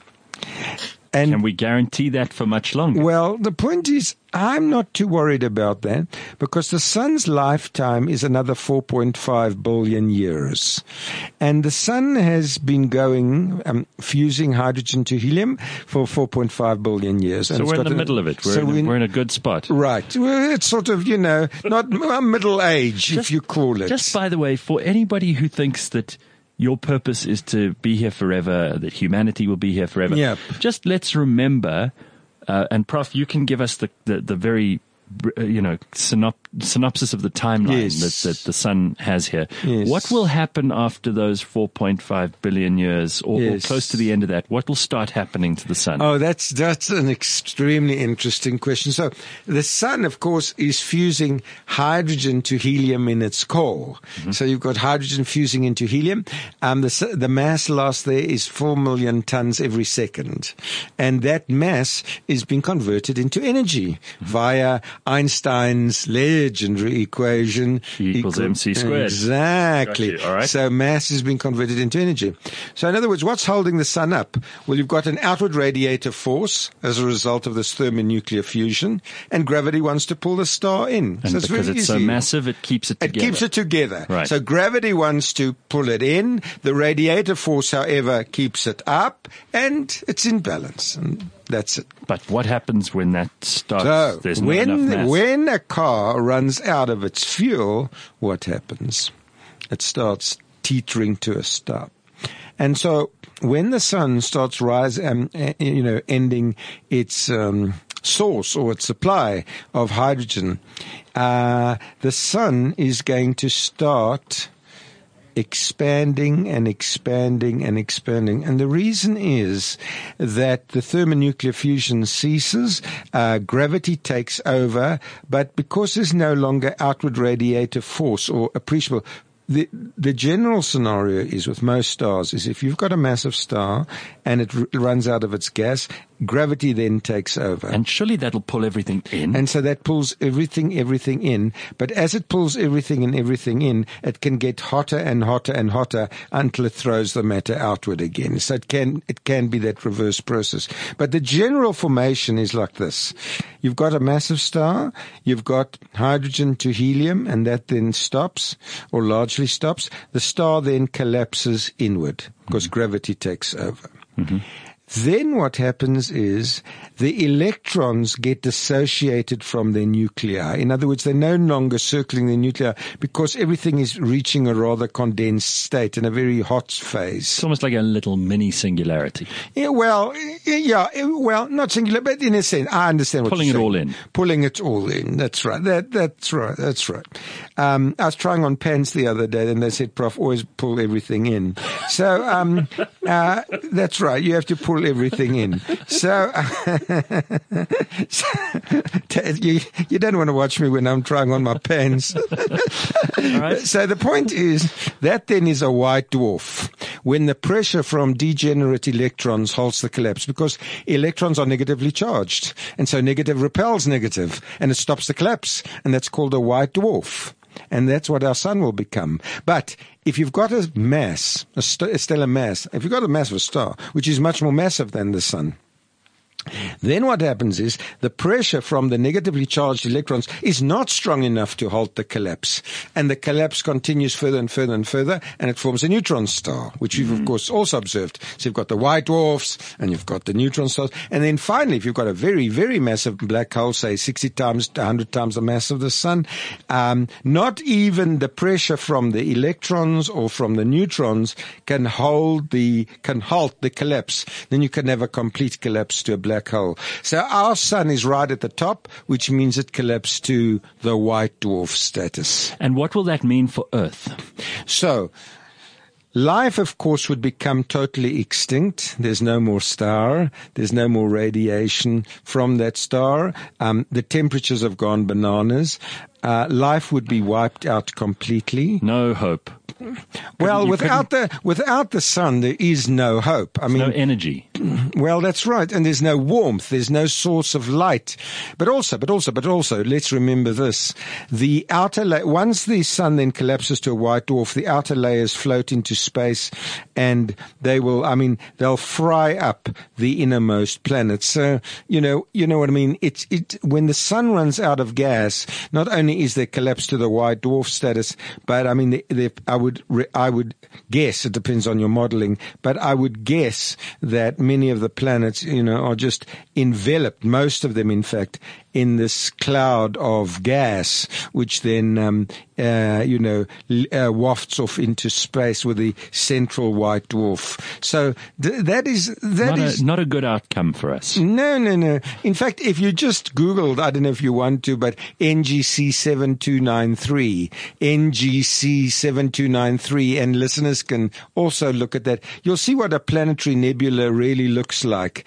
And can we guarantee that for much longer? Well, the point is, I'm not too worried about that because the sun's lifetime is another four point five billion years. And the sun has been going, um, fusing hydrogen to helium for four point five billion years. So and we're in the a, middle of it. We're, so in, in, we're in a good spot. Right. Well, it's sort of, you know, not middle age, just, if you call it. Just by the way, for anybody who thinks that your purpose is to be here forever, that humanity will be here forever. Yep. Just let's remember, uh, and Prof, you can give us the, the, the very, uh, you know, synop- synopsis of the timeline yes. that, that the sun has here. Yes. What will happen after those four point five billion years, or, yes. or close to the end of that? What will start happening to the sun? Oh, that's that's an extremely interesting question. So the sun, of course, is fusing hydrogen to helium in its core. Mm-hmm. So you've got hydrogen fusing into helium. Um, the, the mass loss there is four million tons every second. And that mass is being converted into energy mm-hmm. via Einstein's legendary equation. E equals equal, mc squared. Exactly. All right. So mass is being converted into energy. So in other words, what's holding the sun up? Well, you've got an outward radiative force as a result of this thermonuclear fusion, and gravity wants to pull the star in. And so it's because very it's easy. so massive, it keeps it It together. keeps it together. Right. So gravity wants to pull it in. The radiative force, however, keeps it up, and it's in balance. And that's it. But what happens when that starts? So There's not when enough mass. when a car runs out of its fuel, what happens? It starts teetering to a stop. And so when the sun starts rising, um, you know, ending its um, source or its supply of hydrogen, uh, the sun is going to start expanding and expanding and expanding. And the reason is that the thermonuclear fusion ceases, uh, gravity takes over, but because there's no longer outward radiative force or appreciable, The, the general scenario is with most stars is if you've got a massive star and it r- runs out of its gas, gravity then takes over. And surely that'll pull everything in. And so that pulls everything, everything in. But as it pulls everything and everything in, it can get hotter and hotter and hotter until it throws the matter outward again. So it can, it can be that reverse process. But the general formation is like this. You've got a massive star, you've got hydrogen to helium, and that then stops, or largely stops. The star then collapses inward because mm-hmm. gravity takes over. Mm-hmm. Then what happens is the electrons get dissociated from their nuclei. In other words, they're no longer circling the nuclei because everything is reaching a rather condensed state in a very hot phase. It's almost like a little mini singularity. Yeah, well, yeah, well, not singular, but in a sense, I understand what Pulling you're it saying. all in. Pulling it all in. That's right. That, that's right. That's right. Um, I was trying on pants the other day and they said, Prof, always pull everything in. So, um, uh, that's right. You have to pull everything in. So, so you, you don't want to watch me when I'm trying on my pants. Right. So the point is that then is a white dwarf when the pressure from degenerate electrons halts the collapse because electrons are negatively charged. And so negative repels negative and it stops the collapse. And that's called a white dwarf. And that's what our sun will become. But if you've got a mass, a, st- a stellar mass, if you've got a mass of a star, which is much more massive than the sun, Then what happens is the pressure from the negatively charged electrons is not strong enough to halt the collapse. And the collapse continues further and further and further, and it forms a neutron star, which you've, of course, also observed. So you've got the white dwarfs, and you've got the neutron stars. And then finally, if you've got a very, very massive black hole, say sixty times, one hundred times the mass of the sun, um, not even the pressure from the electrons or from the neutrons can hold the, can halt the collapse. Then you can have a complete collapse to a black hole. So our sun is right at the top, which means it collapsed to the white dwarf status. And what will that mean for Earth? So, life, of course, would become totally extinct. There's no more star. There's no more radiation from that star. Um, the temperatures have gone bananas. Uh, life would be wiped out completely. No hope. Well, You without the without the sun, there is no hope. I mean, No energy. well, that's right, and there's no warmth, there's no source of light. But also, but also, but also, let's remember this: the outer la- once the sun then collapses to a white dwarf, the outer layers float into space, and they will, I mean, they'll fry up the innermost planets. So, you know, you know what I mean. It's it when the sun runs out of gas, not only is there collapse to the white dwarf status, but I mean, the, the, I would I would guess, it depends on your modeling, but I would guess that many of the planets, you know, are just enveloped, most of them, in fact, in this cloud of gas, which then, um, uh, you know, uh, wafts off into space with the central white dwarf. So th- that is that Not is a, not a good outcome for us. no, no, no. In fact, if you just Googled, I don't know if you want to, but N G C seven two nine three, N G C seven two nine three, and listeners can also look at that, you'll see what a planetary nebula really looks like.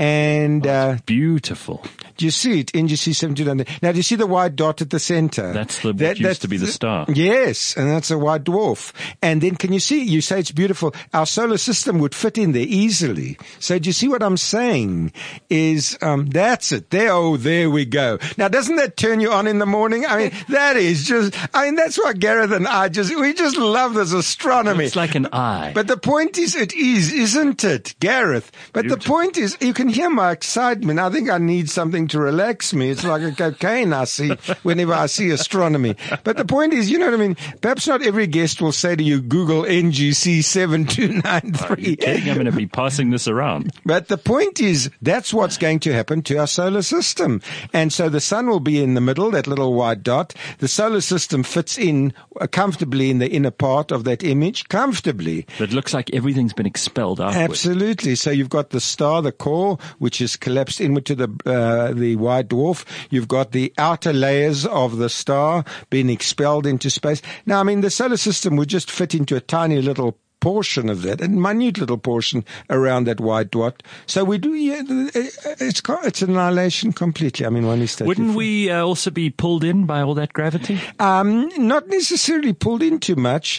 And uh, Beautiful. do you see it? N G C seven two nine three. Now, do you see the white dot at the center? That's the, what That- used that's to be the star. Yes, and that's a white dwarf. And then can you see, you say it's beautiful, our solar system would fit in there easily. So do you see what I'm saying? Is, um, that's it. There, oh, there we go. Now, doesn't that turn you on in the morning? I mean, that is just, I mean, that's why Gareth and I just, we just love this astronomy. It's like an eye. But the point is, it is, isn't it, Gareth? But the Beautiful. point is, you can hear my excitement. I think I need something to relax me. It's like a cocaine I see whenever I see astronomy. But the point is, you know what I mean? Perhaps not every guest will say to you, Google N G C seven two nine Are you three. kidding? I'm going to be passing this around. But the point is, that's what's going to happen to our solar system. And so the sun will be in the middle, that little white dot. The solar system fits in uh, comfortably in the inner part of that image, comfortably. It looks like everything's been expelled outward. Absolutely. So you've got the star, the core, which is collapsed inward to the uh, the white dwarf. You've got the outer layers of the star being expelled into space. Now, I mean, the solar system would just fit into a tiny little portion of that, a minute little portion around that white dot. So we do, yeah, it's it's annihilation completely. I mean, one is Wouldn't we uh, also be pulled in by all that gravity? Um, not necessarily pulled in too much,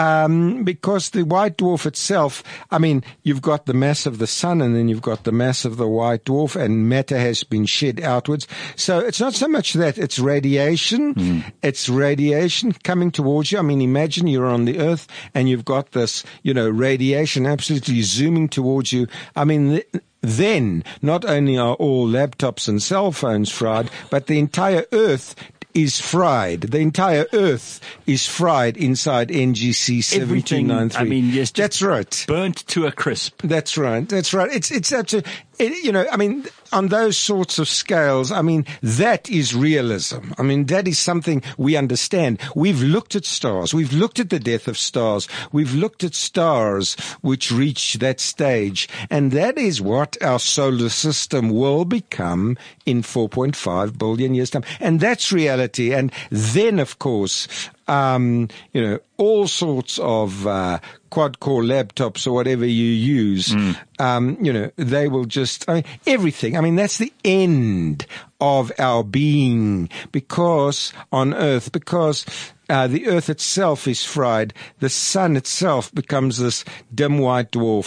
um, because the white dwarf itself, I mean, you've got the mass of the sun and then you've got the mass of the white dwarf, and matter has been shed outwards. So it's not so much that, it's radiation. Mm. It's radiation coming towards you. I mean, imagine you're on the Earth and you've got this, you know, radiation absolutely zooming towards you. I mean, th- then not only are all laptops and cell phones fried, but the entire Earth is fried. The entire Earth is fried inside N G C seven two nine three. I mean, yes, just that's right. Burnt to a crisp. That's right. That's right. It's it's such a, it, you know, I mean, on those sorts of scales, I mean, that is realism. I mean, that is something we understand. We've looked at stars. We've looked at the death of stars. We've looked at stars which reach that stage. And that is what our solar system will become in four point five billion years' time. And that's reality. And then, of course, um, you know, all sorts of uh, quad-core laptops or whatever you use, mm. um, you know, they will just, I mean, everything. I mean, that's the end of our being, because on Earth, because uh, the Earth itself is fried, the sun itself becomes this dim white dwarf,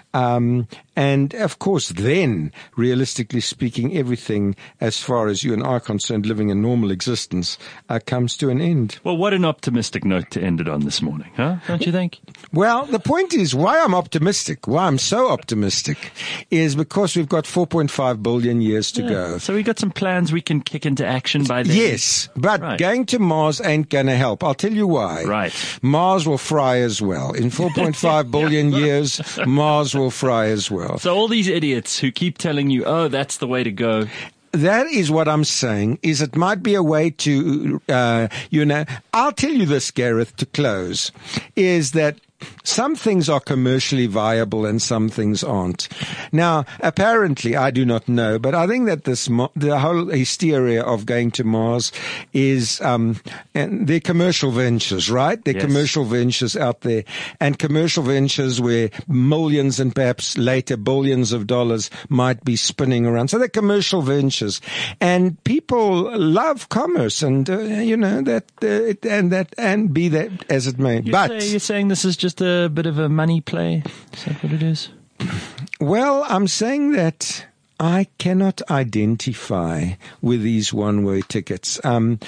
Um, and of course, then, realistically speaking, everything, as far as you and I are concerned, living a normal existence, uh, comes to an end. Well, what an optimistic note to end it on this morning, huh? Don't you think? Well, the point is, why I'm optimistic, why I'm so optimistic, is because we've got four point five billion years to Yeah. go. So we got some plans we can kick into action by then. Yes, but Right. going to Mars ain't going to help. I'll tell you why. Right. Mars will fry as well. In four point five billion years, Mars will fry as well. So all these idiots who keep telling you, oh, that's the way to go. That is what I'm saying, is it might be a way to, uh, you know, I'll tell you this, Gareth, to close, is that some things are commercially viable and some things aren't. Now, apparently, I do not know, but I think that this mo- the whole hysteria of going to Mars is um, and they're commercial ventures, right? They're Yes. commercial ventures out there, and commercial ventures where millions and perhaps later billions of dollars might be spinning around. So they're commercial ventures, and people love commerce, and uh, you know that uh, and that and be that as it may. You but say, you're saying this is just a bit of a money play? Is that what it is? Well, I'm saying that I cannot identify with these one-way tickets. Um,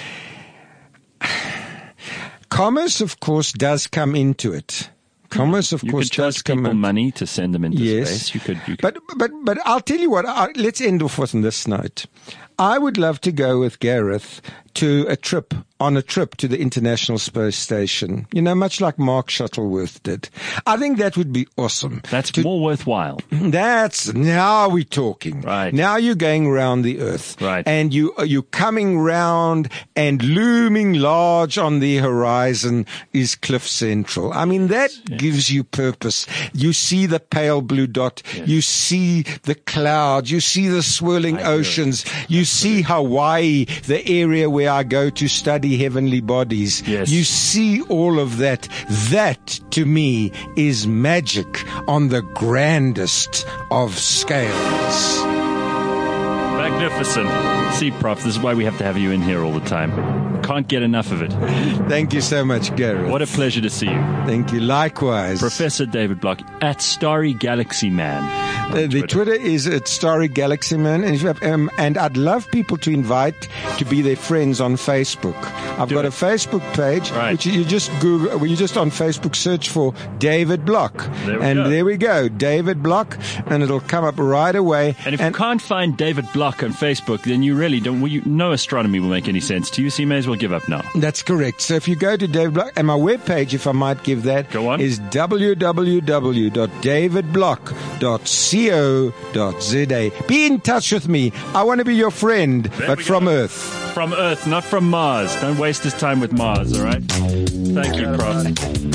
commerce, of course, does come into it. Commerce, of You course, could charge does come people in. money to send them into Yes. space. You could, you could. But but but I'll tell you what. I, let's end off on this note. I would love to go with Gareth to a trip, on a trip to the International Space Station. You know, much like Mark Shuttleworth did. I think that would be awesome. That's To- more worthwhile. That's, now we're talking. Right. Now you're going round the earth. Right. And you, you're coming round, and looming large on the horizon is Cliff Central. I mean, that gives you purpose. You see the pale blue dot. Yes. You see the clouds. You see the swirling I hear it. oceans. You see Hawaii, the area where I go to study heavenly bodies. Yes. You see all of that. That, to me, is magic on the grandest of scales. Magnificent. See, Prof, this is why we have to have you in here all the time. Can't get enough of it. Thank you so much, Gareth. What a pleasure to see you. Thank you. Likewise. Professor David Block at Starry Galaxy Man. Uh, the Twitter is at Starry Galaxy Man, and, if you have, um, and I'd love people to invite to be their friends on Facebook. I've Do got it. a Facebook page, Right. which you just Google, well, you just on Facebook search for David Block, There we and go. there we go, David Block, and it'll come up right away. And if you can't find David Block on Facebook, then you really don't, well, you, no astronomy will make any sense to you, so you may as well give up now. That's correct. So if you go to David Block, and my webpage, if I might give that, Go on. is w w w dot david block dot co dot z a. Be in touch with me. I want to be your friend, but we from go. Earth. From Earth, not from Mars. Don't waste his time with Mars, all right? Thank you, Prof.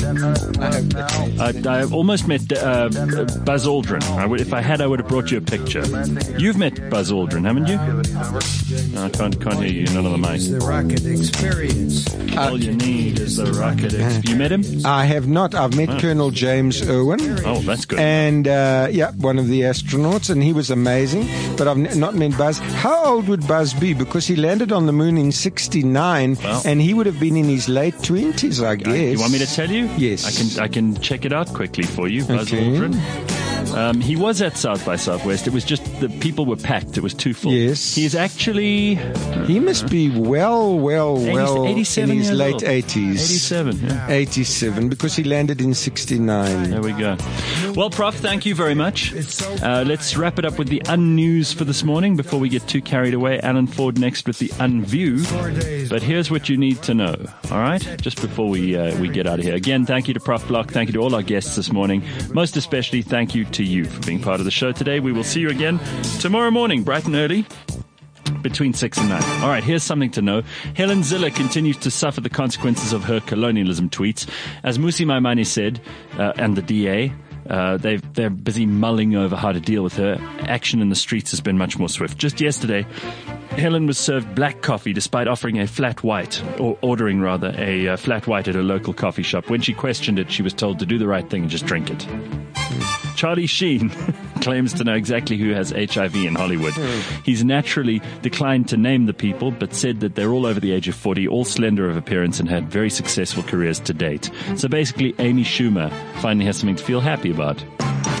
I, I almost met uh, Buzz Aldrin. I would, if I had, I would have brought you a picture. You've met Buzz Aldrin, haven't you? No, I can't, can't hear you. None of the mic. The rocket experience. All you need is the rocket. Ex- you met him? I have not. I've met Oh. Colonel James Irwin. Oh, that's good. And, uh, yeah, one of the astronauts, and he was amazing. But I've n- not met Buzz. How old would Buzz be? Because he landed on the moon in sixty-nine, Well. and he would have been in his late twenties, I guess. You want me to tell you? Yes. I can. I can check it out quickly for you. Buzz Okay. Aldrin. Um, he was at South by Southwest. It was just the people were packed. It was too full. Yes. He is actually He must be well, well, well eighty-seven in his years late old. eighties. eighty-seven. Yeah. eighty-seven, because he landed in sixty-nine. There we go. Well, Prof, thank you very much. Uh, let's wrap it up with the unnews for this morning before we get too carried away. Alan Ford next with the unview. But here's what you need to know, all right? Just before we uh, we get out of here. Again, thank you to Prof Block. Thank you to all our guests this morning. Most especially, thank you to you for being part of the show today. We will see you again tomorrow morning, bright and early. Between six and nine. All right, here's something to know. Helen Zille continues to suffer the consequences of her colonialism tweets. As Musi Maimane said, uh, and the D A, uh, they've, they're busy mulling over how to deal with her. Action in the streets has been much more swift. Just yesterday, Helen was served black coffee despite offering a flat white, or ordering rather, a uh, flat white at a local coffee shop. When she questioned it, she was told to do the right thing and just drink it. Charlie Sheen claims to know exactly who has H I V in Hollywood. He's naturally declined to name the people, but said that they're all over the age of forty, all slender of appearance, and had very successful careers to date. So basically, Amy Schumer finally has something to feel happy about.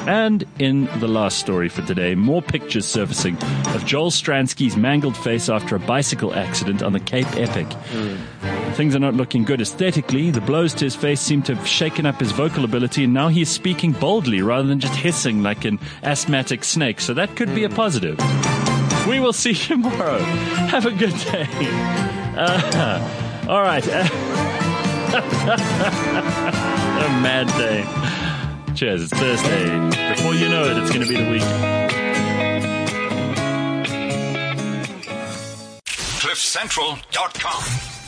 And in the last story for today, more pictures surfacing of Joel Stransky's mangled face after a bicycle accident on the Cape Epic. Mm. Things are not looking good aesthetically. The blows to his face seem to have shaken up his vocal ability, and now he is speaking boldly rather than just hissing like an asthmatic snake. So that could be a positive. We will see you tomorrow. Have a good day. Uh, all right. A mad day. Cheers. It's Thursday. Before you know it, it's going to be the weekend. cliff central dot com